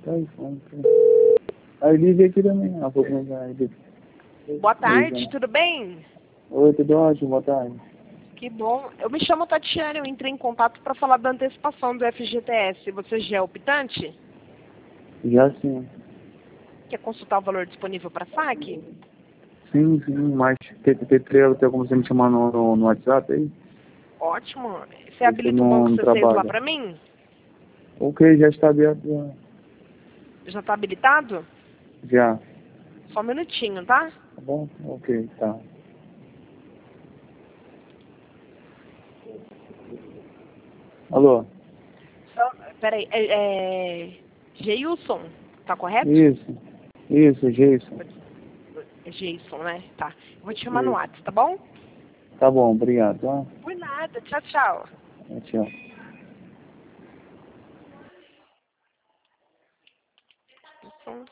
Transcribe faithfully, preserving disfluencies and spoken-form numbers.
tá aí, fome. Aí liga aqui também, a pouco vai. Boa tarde, tudo bem? Oi, tudo ótimo, boa tarde. Que bom. Eu me chamo Tatiana, eu entrei em contato para falar da antecipação do F G T S. Você já é optante? Já sim. Quer consultar o valor disponível para saque? Sim, sim, mas tem, tem, tem, tem como você me chamar no, no, no WhatsApp aí? Ótimo. Você Esse habilita o não, banco não C seis lá trabalha. para mim? Ok, já está aberto. Já. Já está habilitado? Já. Só um minutinho, tá? Tá bom? Ok, tá. Alô? Só, peraí, é, é Geilson, tá correto? Isso. Isso, Jason. É Geilson, né? Tá. Eu vou te chamar no Isso. WhatsApp, tá bom? Tá bom, obrigado. Tá? Por nada. Tchau, tchau. Tchau. Hum.